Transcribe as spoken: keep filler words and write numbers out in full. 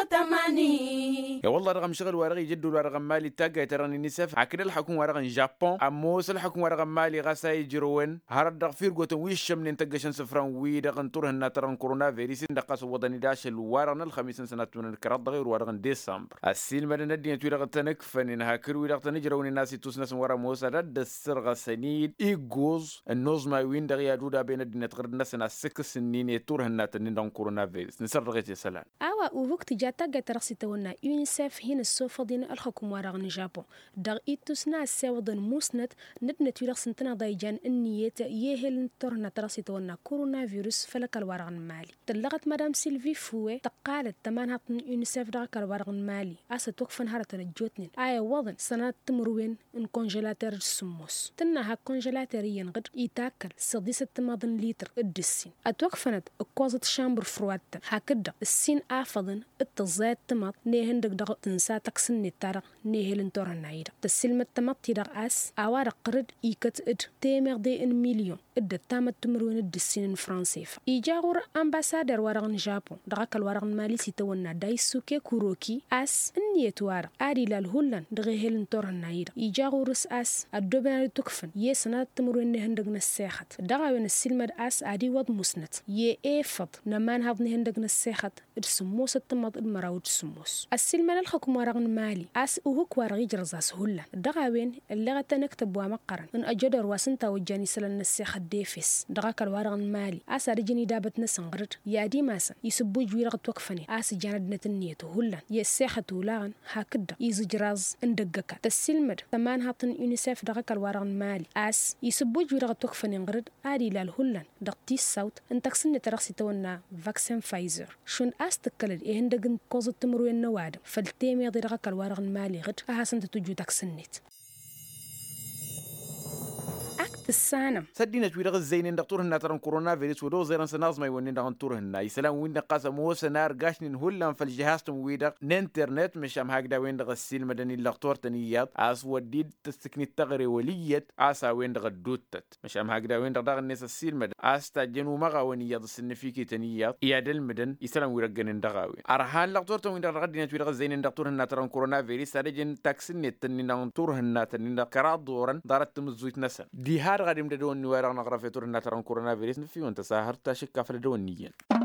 تماني يا والله رقم شغل ورقي جد ورقم مالي تاقا تراني نسف عكد الحكم ورقم جابون أموس الحكم ورقم مالي غساي جروين هرد فير قوتن ويش من تقشن سفران ويدقن تره الناتران كورونا فيروس دقاس وضني داش الوارن الخميس سنة من الكرات غير ورقم ديسمبر السيل مدن الدين تويرق تنك فنين هاكر ويرق تنجرون الناس توسنس ورا موسى رد السرغ سنيد إيجوز النوز ما وين دغيا دودا بين الدين تغرد نسنا سك سنين يتوره الناتن دون كورونا فيروس نسر رغيت سلام awa uvukti jata gatarasi tawna UNICEF hin sofadin alhukum waragn Japon dar itusna sewdan musnat nadna tulaq santana dayjan النية يهل ترنا ترسي تونا كورونا فيروس فلك الورغن مالي تلغت مدام سيلفي فوي تقالت تمان هاتن يونيسيف داك الورغن مالي أسا توقفن هارتن الجوتنين آية وضن سنة تمروين ان كونجلاتير السموس تنها كونجلاتير ينغد يتاكل سديسة تماضن لتر الدسين اتوقفنت اكوازت شامبر فروات هكذا السين آفضن التزايد تماط نيهن دق دق تنسا تقسن نتارق نيهلن تورن نايدا تسلمت تماط تدق أس أوارق قرد إيكت إد تيمر دي إن مليون إد تامت تمرون الدسين فرنسيف إيجاغور أمباسادر ورغن جابون دغاك الورغن مالي سيتونا دايسوكي كوروكي أس النيت وارق آري لالهولن دغيهلن تورن نايدا إيجاغورس أس الدوبنا لتكفن يسنا تمرون نيهن دق نسيخت دغاوين السلمد أس آدي وض مسنت يه إيفض نمان هاض نيهن دق نسيخت السموس التمض المراود السموس السلمة الحكم ورغن مالي أس أهوك ورغي جرزاس هلا دغاوين اللي غتا نكتب ومقرن ان أجدر واسنتا وجاني سلن السيخ الديفس دغاك الورغن مالي أس رجني دابت نسنغرد يا دي ماسن يسبو جويرغ توقفني أس جاند نتنيتو هلا يسيخة تولاغن هكذا يزو جراز اندقكا تسلمة ثمان هاتن يونيسيف دغاك الورغن مالي أس يسبو جويرغ توقفني غرد آدي لالهلا دغتي الصوت انتقسن ترغسي تونا فاكسين فايزر شون أستكلد إيه هندقن كوزة تمرو النواد فالتيمي ضرغك الورغن مالي غد أحسن تتوجو تكسنت السانم سدينا تويرغ الزين دكتور هنا ترى كورونا فيروس ودو زيران سناز ما يونين دغن تور هنا يسلام وين قاسم هو سنار قاشنين هولن في الجهاز تم ويدق ننترنت مش ام هكذا وين دغ السيل مدني الدكتور تنيات اس وديد تستكني التغري وليت اسا وين دغ دوتت مش ام هكذا وين دغ الناس السيل مد استا جنو مغا وين يد السنفيكي تنيات يا دل مدن يسلام ويرغن دغاوي ارهان دكتور تو وين دغ دينا تويرغ الزين دكتور هنا ترى كورونا فيروس سدجن تاكسن تنين دغن تور هنا تنين كراد دورن دارت مزويت نسن دي هار غادي مدون ورا نغرا فيتور نتران كورونا فيروس في وانت ساهر تاشك كفر دونيين